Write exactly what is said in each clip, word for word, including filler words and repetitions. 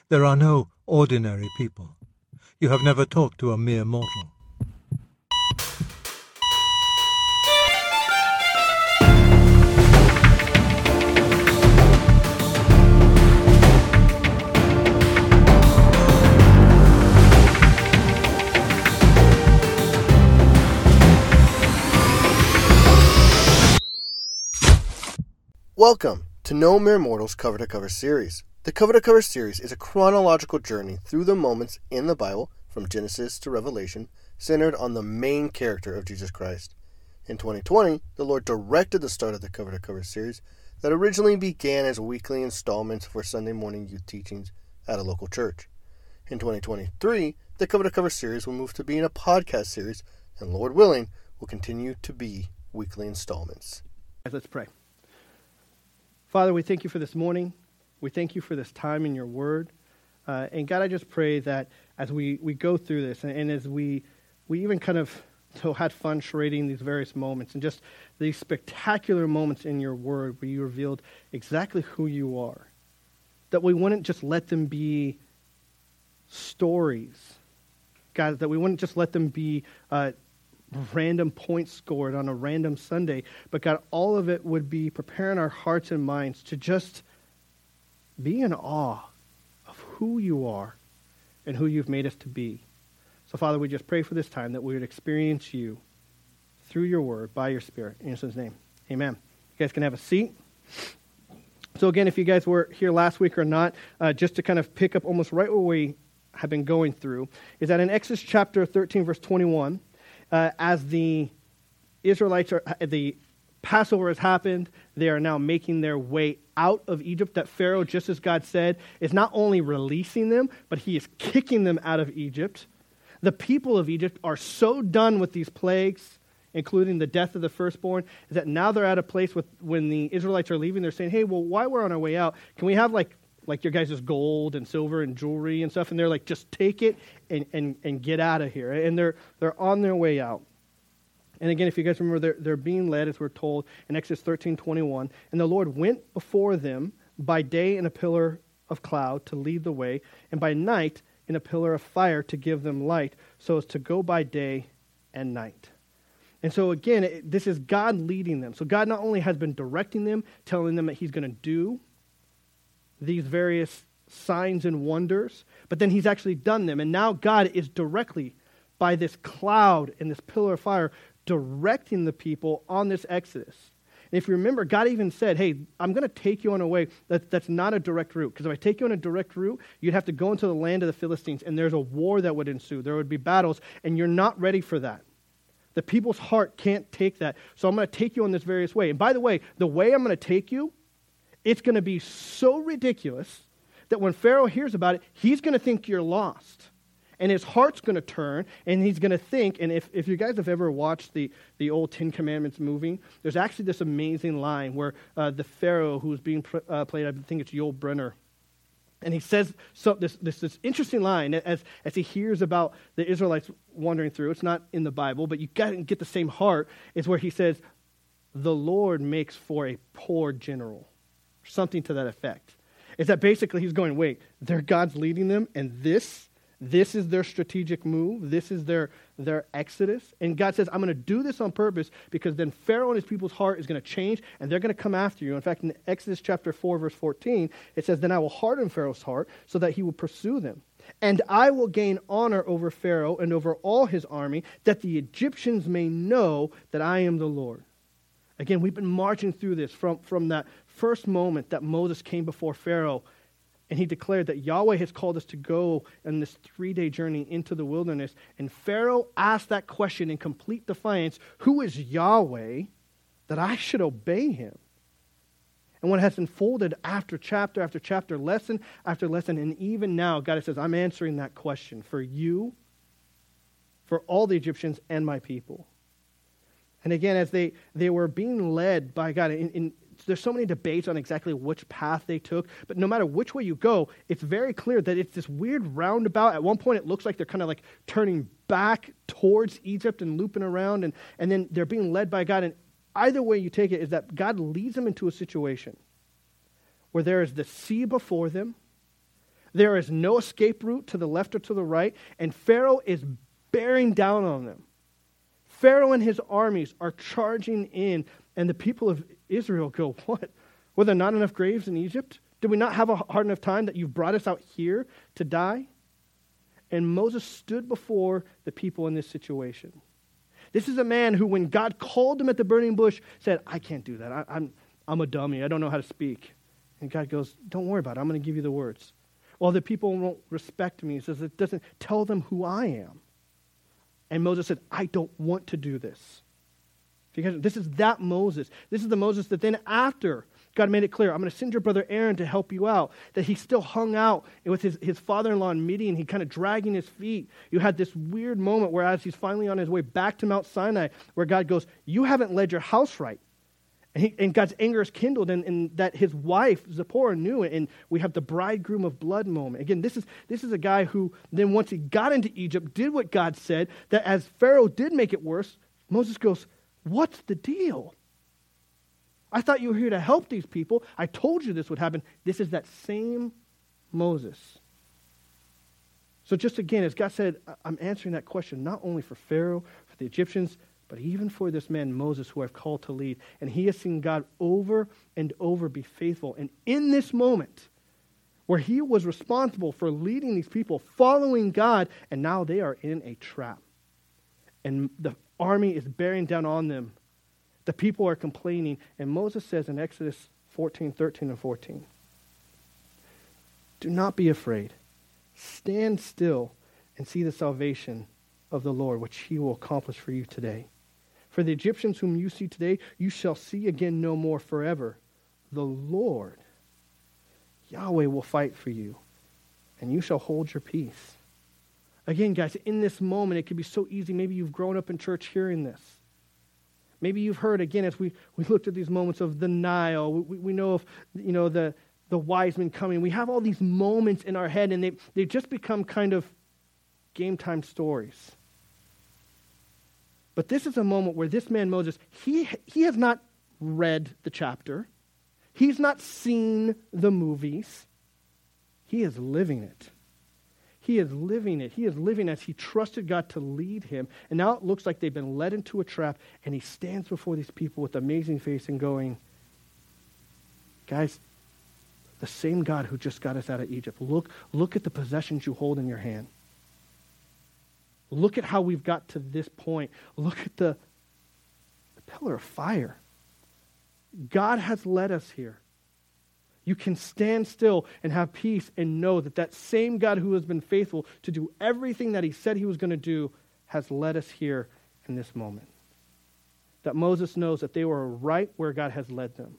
There are no ordinary people. You have never talked to a mere mortal. Welcome to No Mere Mortals Cover to Cover series. The Cover to Cover series is a chronological journey through the moments in the Bible, from Genesis to Revelation, centered on the main character of Jesus Christ. In twenty twenty, the Lord directed the start of the Cover to Cover series that originally began as weekly installments for Sunday morning youth teachings at a local church. In twenty twenty-three, the Cover to Cover series will move to being a podcast series, and Lord willing, will continue to be weekly installments. Let's pray. Father, we thank you for this morning. We thank you for this time in your word. Uh, and God, I just pray that as we, we go through this and, and as we we even kind of so had fun charading these various moments and just these spectacular moments in your word where you revealed exactly who you are, that we wouldn't just let them be stories, God, that we wouldn't just let them be uh, random points scored on a random Sunday, but God, all of it would be preparing our hearts and minds to just be in awe of who you are and who you've made us to be. So, Father, we just pray for this time that we would experience you through your word, by your Spirit. In your Son's name, amen. You guys can have a seat. So, again, if you guys were here last week or not, uh, just to kind of pick up almost right where we have been going through, is that in Exodus chapter thirteen, verse twenty-one, Uh, as the Israelites are, the Passover has happened, they are now making their way out of Egypt. That Pharaoh, just as God said, is not only releasing them, but he is kicking them out of Egypt. The people of Egypt are so done with these plagues, including the death of the firstborn, is that now they're at a place with when the Israelites are leaving, they're saying, hey, well, while we're on our way out, can we have like like your guys' gold and silver and jewelry and stuff? And they're like, just take it and, and, and get out of here. And they're they're on their way out. And again, if you guys remember, they're, they're being led, as we're told, in Exodus thirteen twenty-one. And the Lord went before them by day in a pillar of cloud to lead the way, and by night in a pillar of fire to give them light, so as to go by day and night. And so again, it, this is God leading them. So God not only has been directing them, telling them that he's going to do these various signs and wonders, but then he's actually done them. And now God is directly, by this cloud and this pillar of fire, directing the people on this exodus. And if you remember, God even said, hey, I'm going to take you on a way that, that's not a direct route. Because if I take you on a direct route, you'd have to go into the land of the Philistines, and there's a war that would ensue. There would be battles, and you're not ready for that. The people's heart can't take that. So I'm going to take you on this various way. And by the way, the way I'm going to take you, it's going to be so ridiculous that when Pharaoh hears about it, he's going to think you're lost. And his heart's going to turn, and he's going to think, and if, if you guys have ever watched the, the old Ten Commandments movie, there's actually this amazing line where uh, the Pharaoh who's being pr- uh, played, I think it's Yul Brynner, and he says so, this, this this interesting line as, as he hears about the Israelites wandering through. It's not in the Bible, but you got to get the same heart, is where he says, the Lord makes for a poor general. Something to that effect. Is that basically he's going, wait, they're God's leading them, and this, this is their strategic move, this is their, their exodus, and God says, I'm going to do this on purpose because then Pharaoh and his people's heart is going to change, and they're going to come after you. In fact, in Exodus chapter four, verse fourteen, it says, then I will harden Pharaoh's heart so that he will pursue them. And I will gain honor over Pharaoh and over all his army, that the Egyptians may know that I am the Lord. Again, we've been marching through this from, from that first moment that Moses came before Pharaoh, and he declared that Yahweh has called us to go on this three-day journey into the wilderness. And Pharaoh asked that question in complete defiance, who is Yahweh that I should obey him? And what has unfolded after chapter after chapter, lesson after lesson, and even now, God says, I'm answering that question for you, for all the Egyptians, and my people. And again, as they, they were being led by God, in, in, there's so many debates on exactly which path they took, but no matter which way you go, it's very clear that it's this weird roundabout. At one point, it looks like they're kind of like turning back towards Egypt and looping around, and, and then they're being led by God. And either way you take it is that God leads them into a situation where there is the sea before them, There is no escape route to the left or to the right, and Pharaoh is bearing down on them. Pharaoh and his armies are charging in, and the people of Israel go, what? Were there not enough graves in Egypt? Did we not have a hard enough time that you've brought us out here to die? And Moses stood before the people in this situation. This is a man who, when God called him at the burning bush, said, I can't do that. I, I'm, I'm a dummy. I don't know how to speak. And God goes, don't worry about it. I'm going to give you the words. Well, the people won't respect me. He says, it doesn't tell them who I am. And Moses said, I don't want to do this. Because this is that Moses. This is the Moses that then after God made it clear, I'm going to send your brother Aaron to help you out, that he still hung out with his, his father-in-law in Midian, he kind of dragging his feet. You had this weird moment where as he's finally on his way back to Mount Sinai, where God goes, you haven't led your house right. And, he, and God's anger is kindled, and, and that his wife, Zipporah, knew it, and we have the bridegroom of blood moment. Again, this is, this is a guy who then once he got into Egypt, did what God said, that as Pharaoh did make it worse, Moses goes, what's the deal? I thought you were here to help these people. I told you this would happen. This is that same Moses. So just again, as God said, I'm answering that question not only for Pharaoh, for the Egyptians, but even for this man Moses who I've called to lead. And he has seen God over and over be faithful. And in this moment, where he was responsible for leading these people, following God, and now they are in a trap. And the army is bearing down on them. The people are complaining, and Moses says in Exodus fourteen, thirteen, and fourteen, do not be afraid. Stand still and see the salvation of the Lord, which he will accomplish for you today. For the Egyptians whom you see today, you shall see again no more forever. The Lord, Yahweh, will fight for you, and you shall hold your peace. Again, guys, in this moment, it could be so easy. Maybe you've grown up in church hearing this. Maybe you've heard, again, as we, we looked at these moments of the Nile, we, we know of, you know, the, the wise men coming. We have all these moments in our head, and they, they just become kind of game time stories. But this is a moment where this man Moses, he, he has not read the chapter. He's not seen the movies. He is living it. He is living it. He is living as he trusted God to lead him. And now it looks like they've been led into a trap, and he stands before these people with amazing face and going, guys, the same God who just got us out of Egypt, look, look at the possessions you hold in your hand. Look at how we've got to this point. Look at the, the pillar of fire. God has led us here. You can stand still and have peace and know that that same God who has been faithful to do everything that he said he was going to do has led us here in this moment. That Moses knows that they were right where God has led them.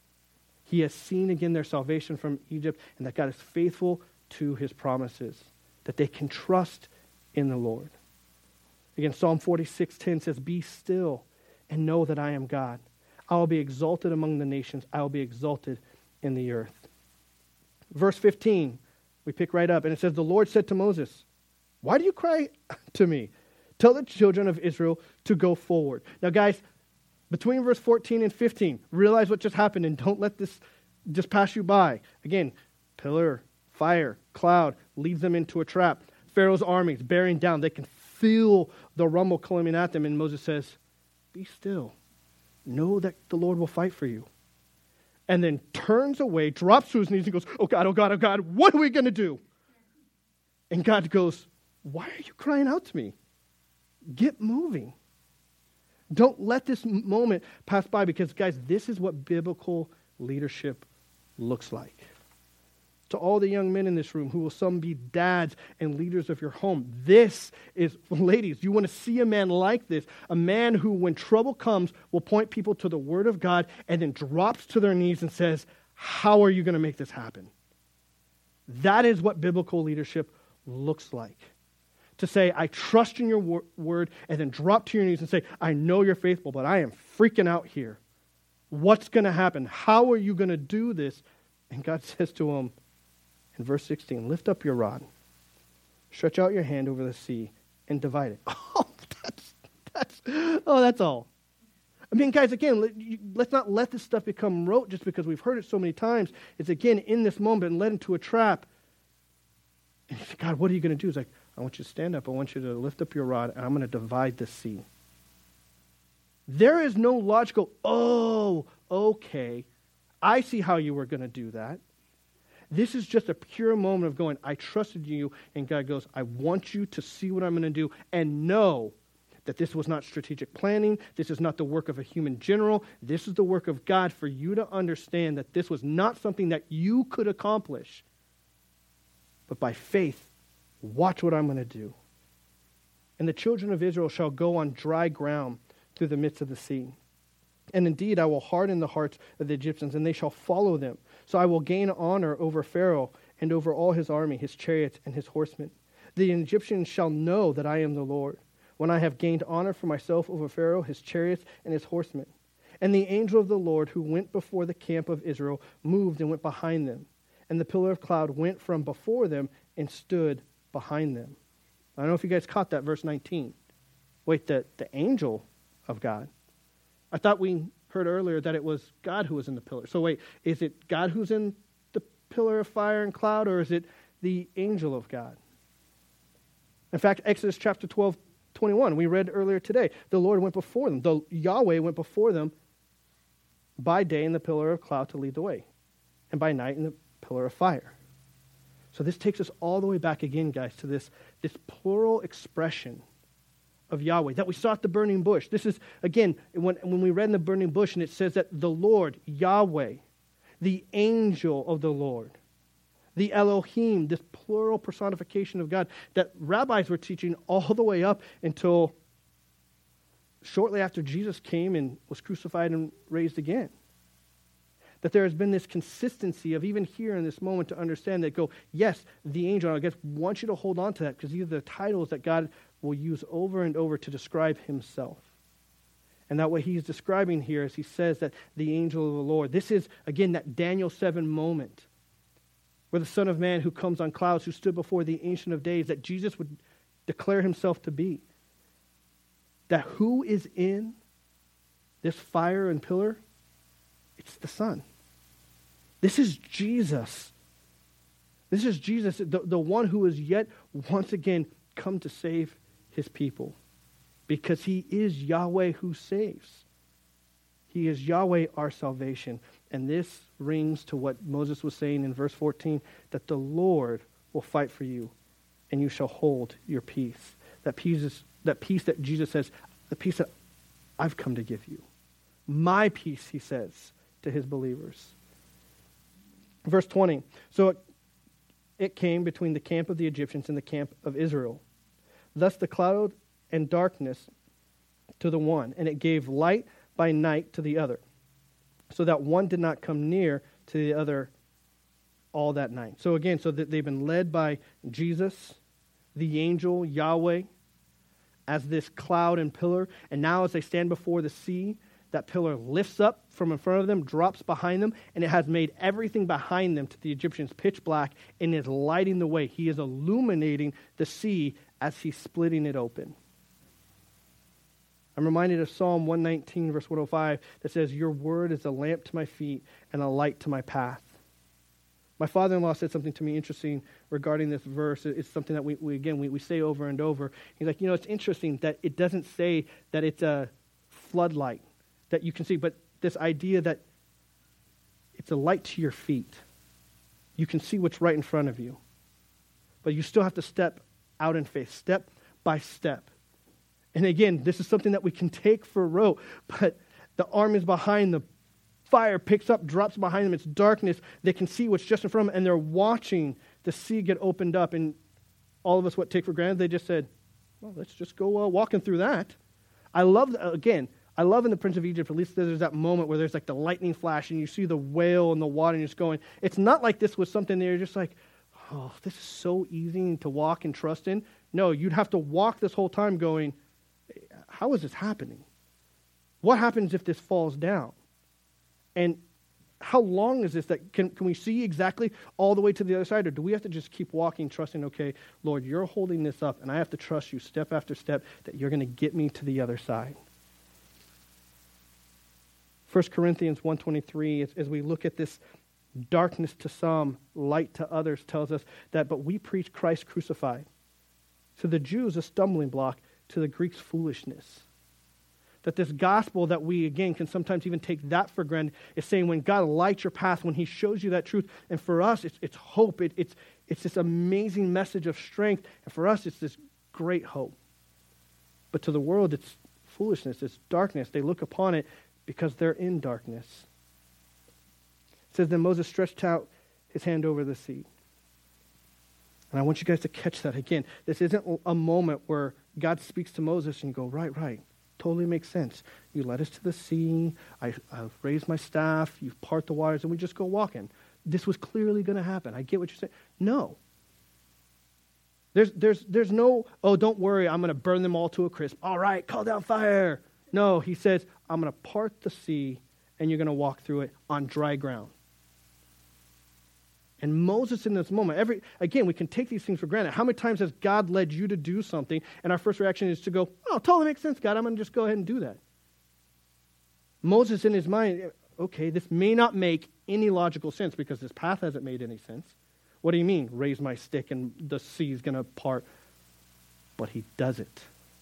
He has seen again their salvation from Egypt, and that God is faithful to his promises, that they can trust in the Lord. Again, Psalm forty-six ten says, be still and know that I am God. I will be exalted among the nations. I will be exalted in the earth. Verse fifteen, we pick right up, and it says, the Lord said to Moses, why do you cry to me? Tell the children of Israel to go forward. Now, guys, between verse fourteen and fifteen, realize what just happened and don't let this just pass you by. Again, pillar, fire, cloud leads them into a trap. Pharaoh's armies bearing down. They can feel the rumble coming at them, and Moses says, be still. Know that the Lord will fight for you. And then turns away, drops to his knees, and goes, oh God, oh God, oh God, what are we going to do? And God goes, why are you crying out to me? Get moving. Don't let this moment pass by, because, guys, this is what biblical leadership looks like. To all the young men in this room who will some be dads and leaders of your home, this is, ladies, you want to see a man like this, a man who, when trouble comes, will point people to the Word of God and then drops to their knees and says, how are you going to make this happen? That is what biblical leadership looks like. To say, I trust in your wor- word, and then drop to your knees and say, I know you're faithful, but I am freaking out here. What's going to happen? How are you going to do this? And God says to him in verse sixteen, lift up your rod, stretch out your hand over the sea, and divide it. Oh, that's, that's, oh, that's all. I mean, guys, again, let's not let this stuff become rote just because we've heard it so many times. It's, again, in this moment and led into a trap. God, what are you going to do? He's like, I want you to stand up. I want you to lift up your rod, and I'm going to divide the sea. There is no logical, oh, okay, I see how you were going to do that. This is just a pure moment of going, I trusted you, and God goes, I want you to see what I'm going to do and know that this was not strategic planning. This is not the work of a human general. This is the work of God for you to understand that this was not something that you could accomplish. But by faith, watch what I'm going to do. And the children of Israel shall go on dry ground through the midst of the sea. And indeed, I will harden the hearts of the Egyptians, and they shall follow them. So I will gain honor over Pharaoh and over all his army, his chariots, and his horsemen. The Egyptians shall know that I am the Lord, when I have gained honor for myself over Pharaoh, his chariots, and his horsemen. And the angel of the Lord, who went before the camp of Israel, moved and went behind them. And the pillar of cloud went from before them and stood behind them. I don't know if you guys caught that, verse nineteen. Wait, the, the angel of God. I thought we heard earlier that it was God who was in the pillar. So wait, is it God who's in the pillar of fire and cloud, or is it the angel of God? In fact, Exodus chapter twelve, twenty-one, we read earlier today, the Lord went before them. The Yahweh went before them by day in the pillar of cloud to lead the way, and by night in the pillar of fire. So this takes us all the way back again, guys, to this, this plural expression of Yahweh that we saw at the burning bush. This is, again, when, when we read in the burning bush and it says that the Lord, Yahweh, the angel of the Lord, the Elohim, this plural personification of God that rabbis were teaching all the way up until shortly after Jesus came and was crucified and raised again. That there has been this consistency of even here in this moment to understand that go, yes, the angel, I guess, want you to hold on to that because these are the titles that God will use over and over to describe himself. And that what he's describing here is he says that the angel of the Lord, this is, again, that Daniel seven moment where the Son of Man who comes on clouds, who stood before the Ancient of Days, that Jesus would declare himself to be. That who is in this fire and pillar? It's the Son. This is Jesus. This is Jesus, the, the one who is yet once again come to save his people. Because he is Yahweh who saves. He is Yahweh our salvation. And this rings to what Moses was saying in verse fourteen, that the Lord will fight for you, and you shall hold your peace. That peace, is, that peace that Jesus says, the peace that I've come to give you. My peace, he says to his believers. Verse twenty, so it, it came between the camp of the Egyptians and the camp of Israel. Thus the cloud and darkness to the one, and it gave light by night to the other, so that one did not come near to the other all that night. So again, so that they've been led by Jesus, the angel, Yahweh, as this cloud and pillar, and now as they stand before the sea, that pillar lifts up from in front of them, drops behind them, and it has made everything behind them to the Egyptians pitch black and is lighting the way. He is illuminating the sea as he's splitting it open. I'm reminded of Psalm one nineteen, verse one oh five, that says, your word is a lamp to my feet and a light to my path. My father-in-law said something to me interesting regarding this verse. It's something that we, we again, we, we say over and over. He's like, you know, it's interesting that it doesn't say that it's a floodlight that you can see, but this idea that it's a light to your feet. You can see what's right in front of you. But you still have to step out in faith, step by step. And again, this is something that we can take for rote, but the arm is behind them. Fire picks up, drops behind them. It's darkness. They can see what's just in front of them, and they're watching the sea get opened up. And all of us, what, take for granted? They just said, well, let's just go uh, walking through that. I love, again, I love in the Prince of Egypt, at least there's that moment where there's like the lightning flash and you see the whale in the water and you're just going, it's not like this was something that you're just like, oh, this is so easy to walk and trust in. No, you'd have to walk this whole time going, how is this happening? What happens if this falls down? And how long is this? That can, can we see exactly all the way to the other side? Or do we have to just keep walking, trusting, okay, Lord, you're holding this up, and I have to trust you step after step that you're going to get me to the other side? First Corinthians one twenty-three, as, as we look at this Darkness to some, light to others tells us that, but we preach Christ crucified. To the Jews, a stumbling block, to the Greeks, foolishness. That this gospel that we, again, can sometimes even take that for granted is saying when God lights your path, when he shows you that truth, and for us, it's, it's hope. It, it's, it's this amazing message of strength, and for us, it's this great hope. But to the world, it's foolishness, it's darkness. They look upon it because they're in darkness. It says, then Moses stretched out his hand over the sea. And I want you guys to catch that again. This isn't a moment where God speaks to Moses and you go, right, right. Totally makes sense. You led us to the sea. I, I've raised my staff. You part the waters, and we just go walking. This was clearly going to happen. I get what you're saying. No. There's, there's, there's no, oh, don't worry, I'm going to burn them all to a crisp. All right, call down fire. No, he says, I'm going to part the sea, and you're going to walk through it on dry ground. And Moses in this moment, every again, we can take these things for granted. How many times has God led you to do something, and our first reaction is to go, oh, totally makes sense, God, I'm going to just go ahead and do that. Moses in his mind, okay, this may not make any logical sense because this path hasn't made any sense. What do you mean, raise my stick and the sea is going to part? But he does it.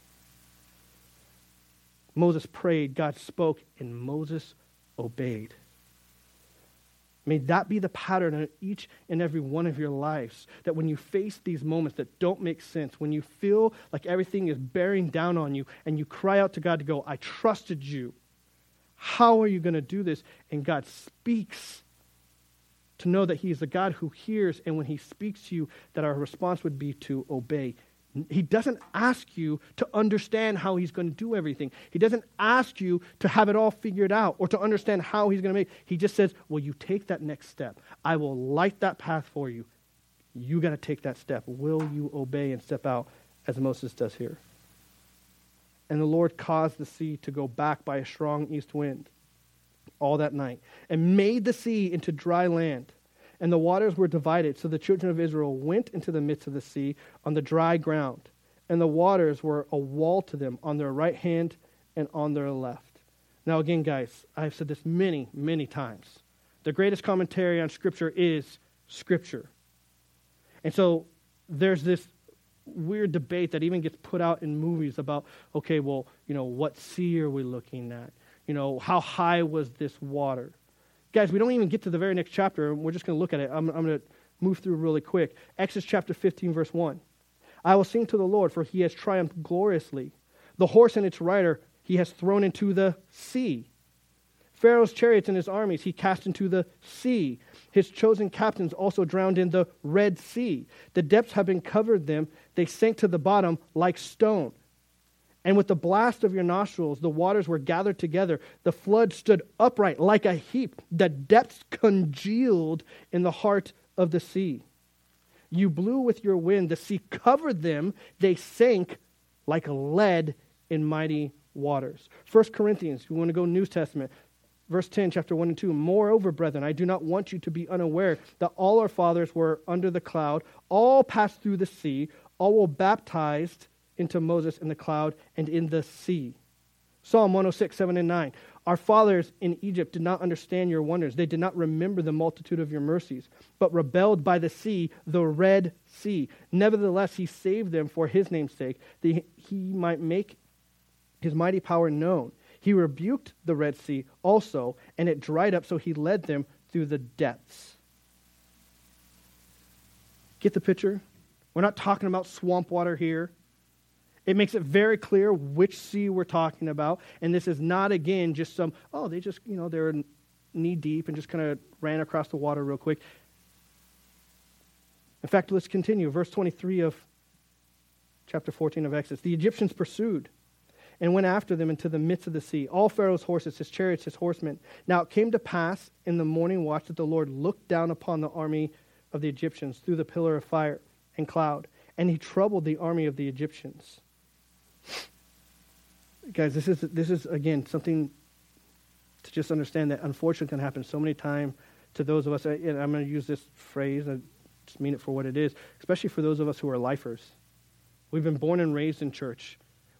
Moses prayed, God spoke, and Moses obeyed. May that be the pattern in each and every one of your lives, that when you face these moments that don't make sense, when you feel like everything is bearing down on you, and you cry out to God to go, I trusted you. How are you going to do this? And God speaks, to know that he is the God who hears, and when he speaks to you, that our response would be to obey. He doesn't ask you to understand how he's going to do everything. He doesn't ask you to have it all figured out or to understand how he's going to make it. He just says, will you take that next step? I will light that path for you. You got to take that step. Will you obey and step out as Moses does here? And the Lord caused the sea to go back by a strong east wind all that night and made the sea into dry land. And the waters were divided, so the children of Israel went into the midst of the sea on the dry ground. And the waters were a wall to them on their right hand and on their left. Now again, guys, I've said this many, many times. The greatest commentary on Scripture is Scripture. And so there's this weird debate that even gets put out in movies about, okay, well, you know, what sea are we looking at? You know, how high was this water? Guys, we don't even get to the very next chapter. We're just going to look at it. I'm, I'm going to move through really quick. Exodus chapter fifteen, verse one. I will sing to the Lord, for he has triumphed gloriously. The horse and its rider he has thrown into the sea. Pharaoh's chariots and his armies he cast into the sea. His chosen captains also drowned in the Red Sea. The depths have been covered them. They sank to the bottom like stone. And with the blast of your nostrils, the waters were gathered together. The flood stood upright like a heap. The depths congealed in the heart of the sea. You blew with your wind. The sea covered them. They sank like lead in mighty waters. First Corinthians, you want to go New Testament, verse ten, chapter one and two. Moreover, brethren, I do not want you to be unaware that all our fathers were under the cloud, all passed through the sea, all were baptized into Moses in the cloud and in the sea. Psalm one oh six, seven and nine. Our fathers in Egypt did not understand your wonders. They did not remember the multitude of your mercies, but rebelled by the sea, the Red Sea. Nevertheless, he saved them for his name's sake, that he might make his mighty power known. He rebuked the Red Sea also, and it dried up, so he led them through the depths. Get the picture? We're not talking about swamp water here. It makes it very clear which sea we're talking about. And this is not, again, just some, oh, they just, you know, they're knee deep and just kind of ran across the water real quick. In fact, let's continue. Verse twenty-three of chapter fourteen of Exodus. The Egyptians pursued and went after them into the midst of the sea, all Pharaoh's horses, his chariots, his horsemen. Now it came to pass in the morning watch that the Lord looked down upon the army of the Egyptians through the pillar of fire and cloud, and he troubled the army of the Egyptians. Guys, this is, this is again, something to just understand that unfortunately can happen so many times to those of us, and I'm going to use this phrase, I just mean it for what it is, especially for those of us who are lifers. We've been born and raised in church.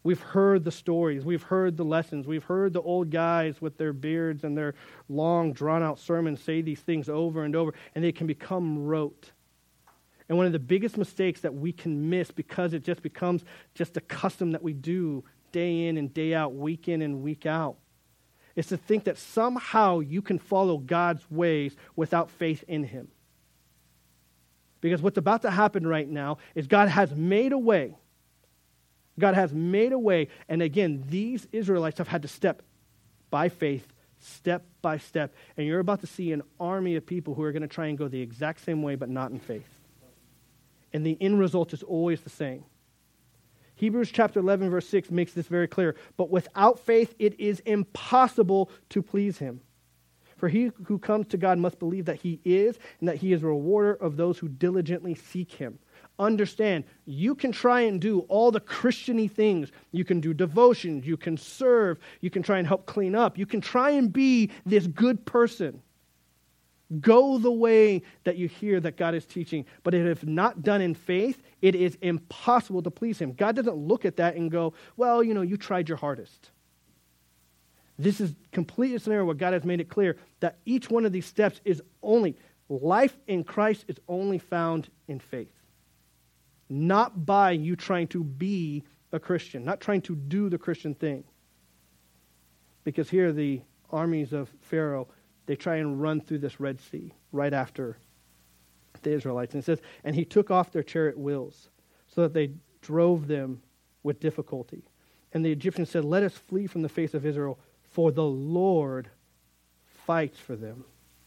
We've heard the stories. We've heard the lessons. We've heard the old guys with their beards and their long, drawn-out sermons say these things over and over, and they can become rote. And one of the biggest mistakes that we can miss because it just becomes just a custom that we do day in and day out, week in and week out, is to think that somehow you can follow God's ways without faith in him. Because what's about to happen right now is God has made a way. God has made a way, and again, these Israelites have had to step by faith, step by step, and you're about to see an army of people who are going to try and go the exact same way, but not in faith. And the end result is always the same. Hebrews chapter eleven, verse six makes this very clear. But without faith, it is impossible to please him. For he who comes to God must believe that he is, and that he is a rewarder of those who diligently seek him. Understand, you can try and do all the Christian-y things. You can do devotions, you can serve, you can try and help clean up. You can try and be this good person. Go the way that you hear that God is teaching. But if not done in faith, it is impossible to please him. God doesn't look at that and go, well, you know, you tried your hardest. This is completely a scenario where God has made it clear that each one of these steps is only, life in Christ is only found in faith. Not by you trying to be a Christian, not trying to do the Christian thing. Because here the armies of Pharaoh, they try and run through this Red Sea right after the Israelites. And it says, and he took off their chariot wheels so that they drove them with difficulty. And the Egyptians said, let us flee from the face of Israel, for the Lord fights for them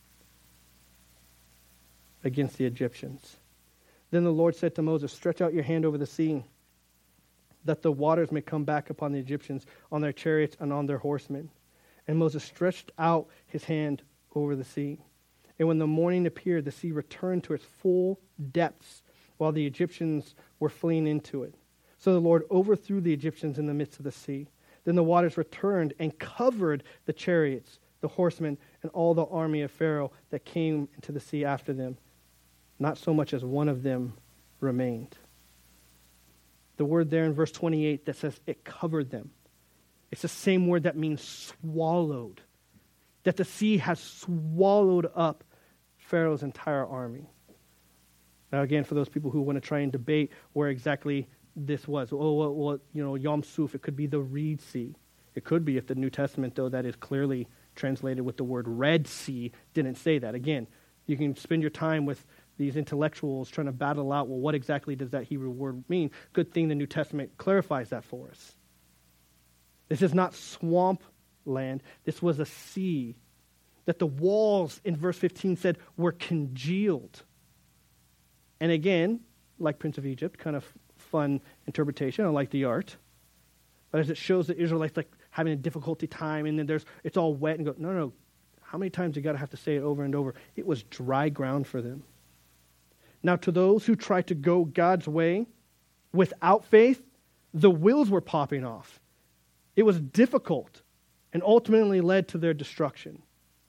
against the Egyptians. Then the Lord said to Moses, stretch out your hand over the sea, that the waters may come back upon the Egyptians, on their chariots and on their horsemen. And Moses stretched out his hand over the sea. And when the morning appeared, the sea returned to its full depths, while the Egyptians were fleeing into it. So the Lord overthrew the Egyptians in the midst of the sea. Then the waters returned and covered the chariots, the horsemen, and all the army of Pharaoh that came into the sea after them. Not so much as one of them remained. The word there in verse twenty-eight that says it covered them. It's the same word that means swallowed. That the sea has swallowed up Pharaoh's entire army. Now again, for those people who want to try and debate where exactly this was. Oh, well, well, you know, Yom Suf, it could be the Reed Sea. It could be if the New Testament, though, that is clearly translated with the word Red Sea, didn't say that. Again, you can spend your time with these intellectuals trying to battle out, well, what exactly does that Hebrew word mean? Good thing the New Testament clarifies that for us. This is not swamp land. This was a sea that the walls, in verse fifteen said, were congealed. And again, like Prince of Egypt, kind of fun interpretation. I like the art. But as it shows the Israelites like having a difficulty time, and then there's it's all wet, and go, no, no. How many times you got to have to say it over and over? It was dry ground for them. Now, to those who try to go God's way without faith, the wheels were popping off. It was difficult and ultimately led to their destruction.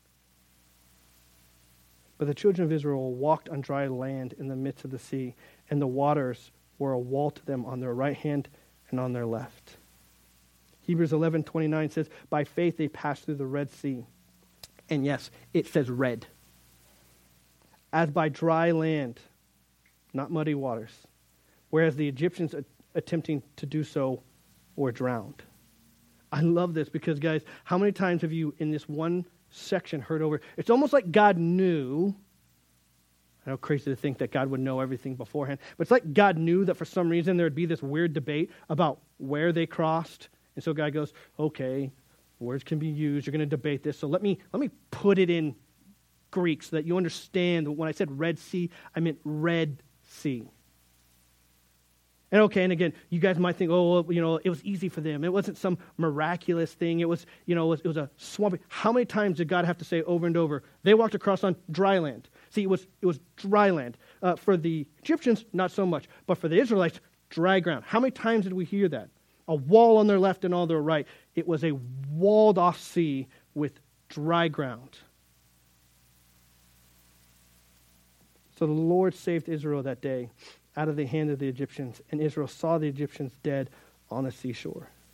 But the children of Israel walked on dry land in the midst of the sea, and the waters were a wall to them on their right hand and on their left. Hebrews eleven twenty-nine says, by faith they passed through the Red Sea. And yes, it says red. As by dry land, not muddy waters. Whereas the Egyptians a- attempting to do so were drowned. I love this because, guys, how many times have you in this one section heard over? It's almost like God knew. I know, crazy to think that God would know everything beforehand. But it's like God knew that for some reason there would be this weird debate about where they crossed. And so God goes, okay, words can be used. You're going to debate this. So let me let me put it in Greek so that you understand. When I said Red Sea, I meant Red Sea. And okay, and again, you guys might think, oh, well, you know, it was easy for them. It wasn't some miraculous thing. It was, you know, it was, it was a swamp. How many times did God have to say over and over? They walked across on dry land. See, it was it was dry land. Uh, for the Egyptians, not so much. But for the Israelites, dry ground. How many times did we hear that? A wall on their left and on their right. It was a walled-off sea with dry ground. So the Lord saved Israel that day out of the hand of the Egyptians, and Israel saw the Egyptians dead on the seashore.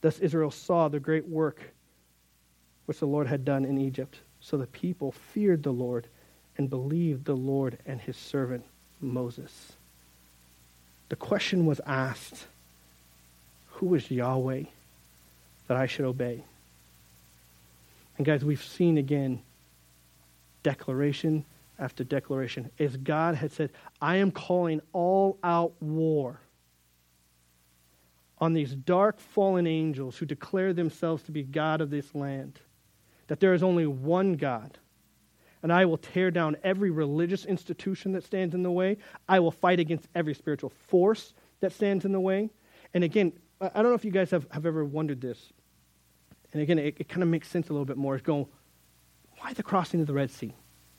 Thus Israel saw the great work which the Lord had done in Egypt. So the people feared the Lord and believed the Lord and his servant Moses. The question was asked, who is Yahweh that I should obey? And guys, we've seen again, declaration after declaration, as God had said, I am calling all out war on these dark fallen angels who declare themselves to be God of this land, that there is only one God. And I will tear down every religious institution that stands in the way. I will fight against every spiritual force that stands in the way. And again, I don't know if you guys have, have ever wondered this. And again, it, it kind of makes sense a little bit more. It's going, why the crossing of the Red Sea?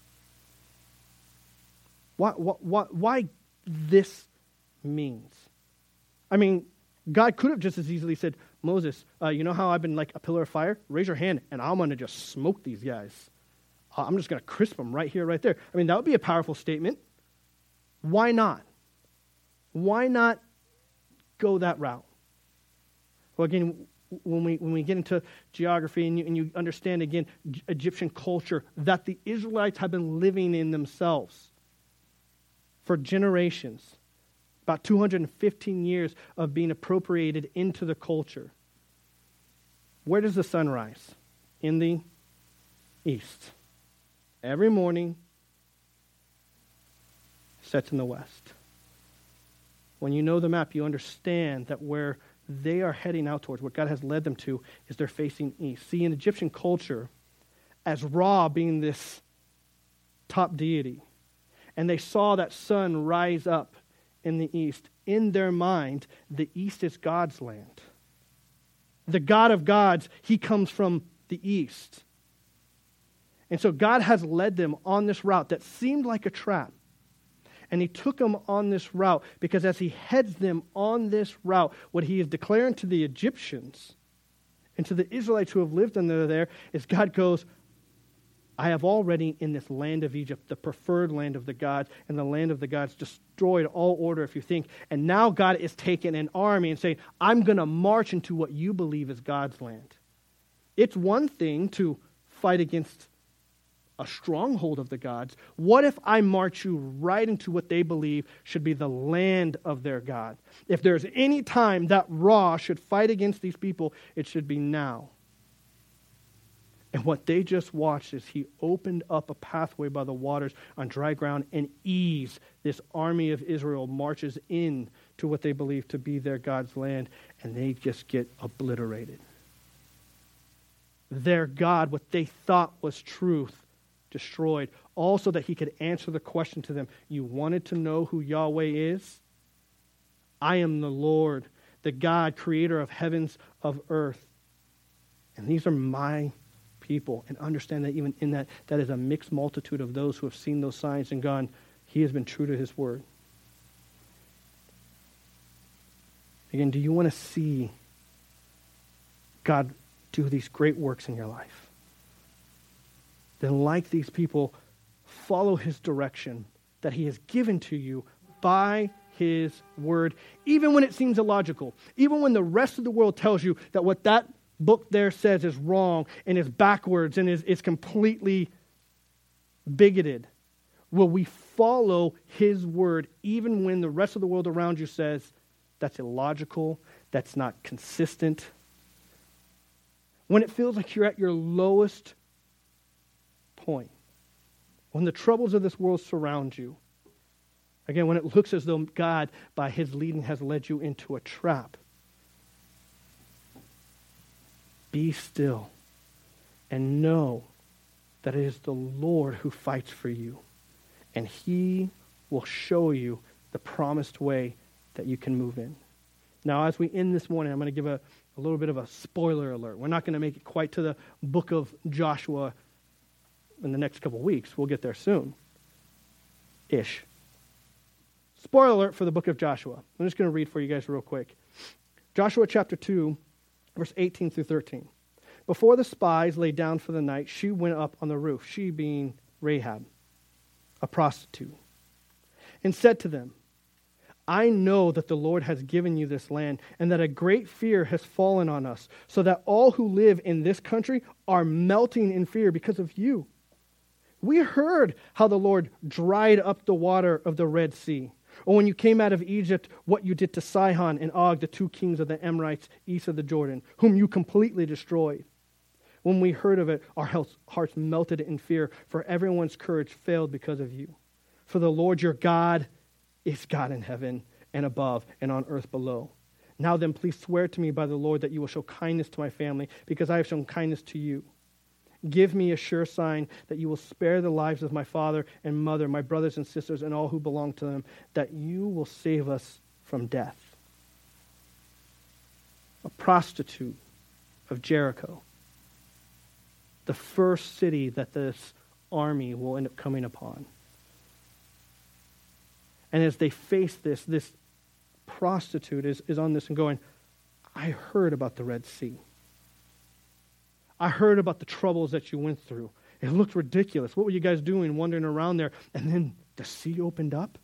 Why, why, why this means? I mean, God could have just as easily said, Moses, uh, you know how I've been like a pillar of fire? Raise your hand, and I'm going to just smoke these guys. Uh, I'm just going to crisp them right here, right there. I mean, that would be a powerful statement. Why not? Why not go that route? Well, again, when we when we get into geography and you, and you understand, again, Egyptian culture that the Israelites have been living in themselves for generations, about two hundred fifteen years of being appropriated into the culture. Where does the sun rise? In the east. Every morning, sets in the west. When you know the map, you understand that where they are heading out towards, what God has led them to, is they're facing east. See, in Egyptian culture, as Ra being this top deity, and they saw that sun rise up in the east, in their mind, the east is God's land. The God of gods, he comes from the east. And so God has led them on this route that seemed like a trap. And he took them on this route because as he heads them on this route, what he is declaring to the Egyptians and to the Israelites who have lived under there is God goes, I have already in this land of Egypt, the preferred land of the gods, and the land of the gods destroyed all order, if you think. And now God is taking an army and saying, I'm going to march into what you believe is God's land. It's one thing to fight against a stronghold of the gods. What if I march you right into what they believe should be the land of their God? If there's any time that Ra should fight against these people, it should be now. And what they just watched is he opened up a pathway by the waters on dry ground, and ease this army of Israel marches in to what they believe to be their God's land, and they just get obliterated. Their God, what they thought was truth, destroyed, all so that he could answer the question to them. You wanted to know who Yahweh is? I am the Lord, the God, creator of heavens, of earth. And these are my people. And understand that even in that, that is a mixed multitude of those who have seen those signs and gone, he has been true to his word. Again, do you want to see God do these great works in your life? Then, like these people, follow his direction that he has given to you by his word, even when it seems illogical, even when the rest of the world tells you that what that book there says is wrong and is backwards and is, is completely bigoted. Will we follow his word even when the rest of the world around you says that's illogical, that's not consistent? When it feels like you're at your lowest point, when the troubles of this world surround you, again, when it looks as though God, by his leading, has led you into a trap, be still and know that it is the Lord who fights for you, and he will show you the promised way that you can move in. Now, as we end this morning, I'm going to give a, a little bit of a spoiler alert. We're not going to make it quite to the book of Joshua in the next couple of weeks. We'll get there soon. Ish. Spoiler alert for the book of Joshua. I'm just going to read for you guys real quick. Joshua chapter two, verse eighteen through thirteen. Before the spies lay down for the night, she went up on the roof, she being Rahab, a prostitute, and said to them, I know that the Lord has given you this land, and that a great fear has fallen on us, so that all who live in this country are melting in fear because of you. We heard how the Lord dried up the water of the Red Sea, or when you came out of Egypt, what you did to Sihon and Og, the two kings of the Amorites east of the Jordan, whom you completely destroyed. When we heard of it, our hearts melted in fear, for everyone's courage failed because of you. For the Lord your God is God in heaven and above and on earth below. Now then, please swear to me by the Lord that you will show kindness to my family, because I have shown kindness to you. Give me a sure sign that you will spare the lives of my father and mother, my brothers and sisters, and all who belong to them, that you will save us from death. A prostitute of Jericho, the first city that this army will end up coming upon. And as they face this, this prostitute is, is on this and going, I heard about the Red Sea. I heard about the troubles that you went through. It looked ridiculous. What were you guys doing, wandering around there? And then the sea opened up.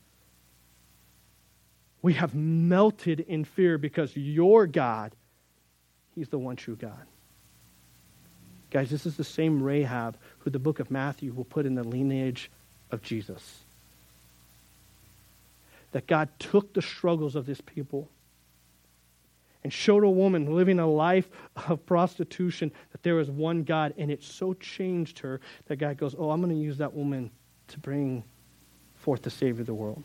We have melted in fear because your God, he's the one true God. Guys, this is the same Rahab who the book of Matthew will put in the lineage of Jesus. That God took the struggles of this people and showed a woman living a life of prostitution that there was one God, and it so changed her that God goes, oh, I'm going to use that woman to bring forth the Savior of the world.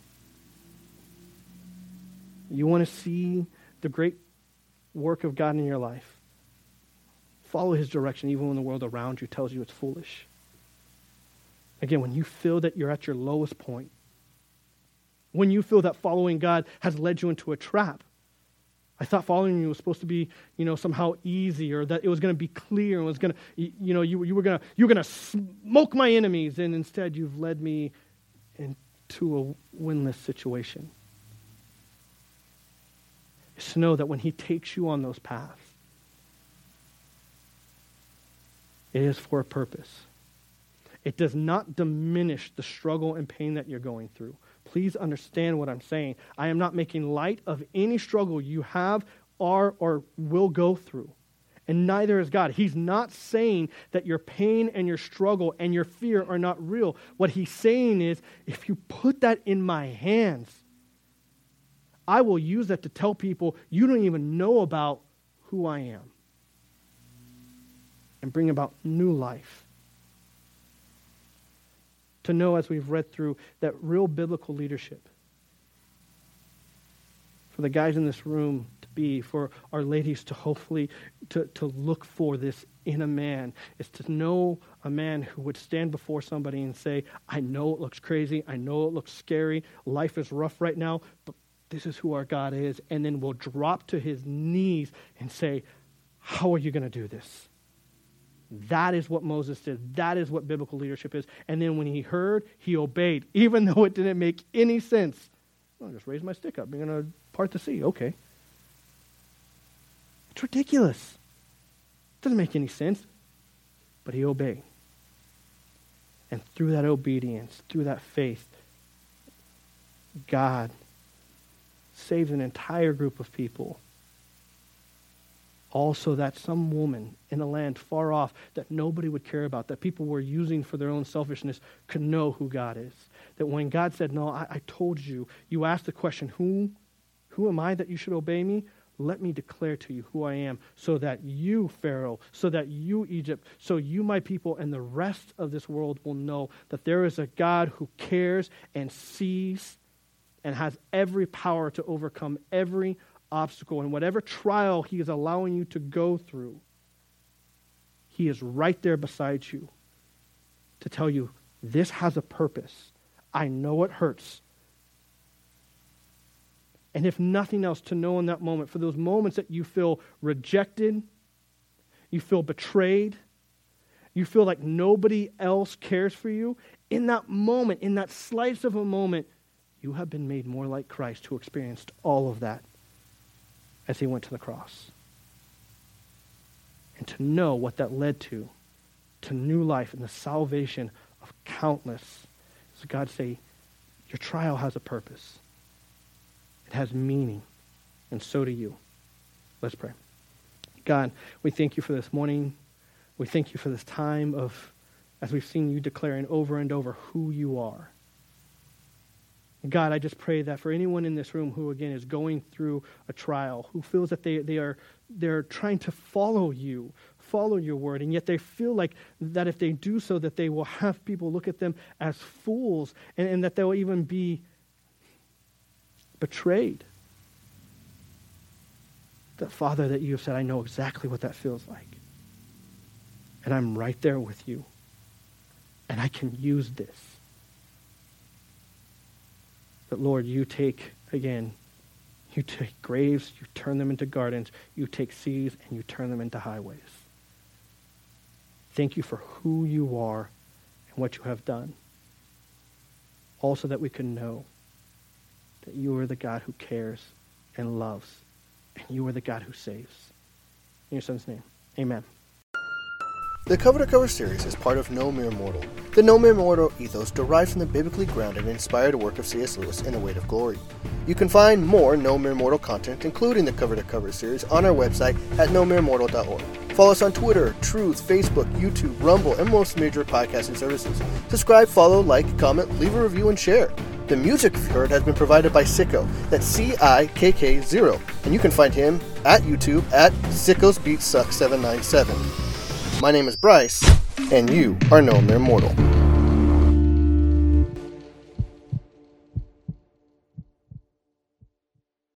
You want to see the great work of God in your life? Follow his direction even when the world around you tells you it's foolish. Again, when you feel that you're at your lowest point, when you feel that following God has led you into a trap. I thought following you was supposed to be, you know, somehow easy, or that it was going to be clear and was going to, you know, you, you were going to, you were going to smoke my enemies, and instead you've led me into a winless situation. Just know that when he takes you on those paths, it is for a purpose. It does not diminish the struggle and pain that you're going through. Please understand what I'm saying. I am not making light of any struggle you have, are, or will go through. And neither is God. He's not saying that your pain and your struggle and your fear are not real. What he's saying is, if you put that in my hands, I will use that to tell people you don't even know about who I am, and bring about new life. To know, as we've read through, that real biblical leadership, for the guys in this room to be, for our ladies to hopefully to, to look for this in a man, is to know a man who would stand before somebody and say, I know it looks crazy, I know it looks scary, life is rough right now, but this is who our God is, and then will drop to his knees and say, how are you going to do this? That is what Moses did. That is what biblical leadership is. And then when he heard, he obeyed, even though it didn't make any sense. I'll just raise my stick up. You're going to part the sea. Okay. It's ridiculous. It doesn't make any sense. But he obeyed. And through that obedience, through that faith, God saved an entire group of people. Also, that some woman in a land far off that nobody would care about, that people were using for their own selfishness, could know who God is. That when God said, no, I, I told you, you asked the question, who, who am I that you should obey me? Let me declare to you who I am, so that you, Pharaoh, so that you, Egypt, so you, my people, and the rest of this world will know that there is a God who cares and sees and has every power to overcome every obstacle, and whatever trial he is allowing you to go through, he is right there beside you to tell you, this has a purpose. I know it hurts. And if nothing else, to know in that moment, for those moments that you feel rejected, you feel betrayed, you feel like nobody else cares for you, in that moment, in that slice of a moment, you have been made more like Christ, who experienced all of that as he went to the cross. And to know what that led to, to new life and the salvation of countless. So God say, your trial has a purpose. It has meaning, and so do you. Let's pray. God, we thank you for this morning. We thank you for this time of, as we've seen you declaring over and over who you are. God, I just pray that for anyone in this room who, again, is going through a trial, who feels that they, they are they're trying to follow you, follow your word, and yet they feel like that if they do so, that they will have people look at them as fools, and, and that they'll even be betrayed. That, Father, that you have said, I know exactly what that feels like. And I'm right there with you. And I can use this. But Lord, you take, again, you take graves, you turn them into gardens, you take seas, and you turn them into highways. Thank you for who you are and what you have done. Also that we can know that you are the God who cares and loves, and you are the God who saves. In your Son's name, amen. The Cover to Cover series is part of No Mere Mortal. The No Mere Mortal ethos derived from the biblically grounded and inspired work of C S Lewis in A Weight of Glory. You can find more No Mere Mortal content, including the Cover to Cover series, on our website at no mere mortal dot org. Follow us on Twitter, Truth, Facebook, YouTube, Rumble, and most major podcasting services. Subscribe, follow, like, comment, leave a review, and share. The music you've heard has been provided by Sicko. That's C I K K zero. And you can find him at YouTube at Sicko's Beat Suck seven nine seven. My name is Bryce, and you are No Mere Mortal.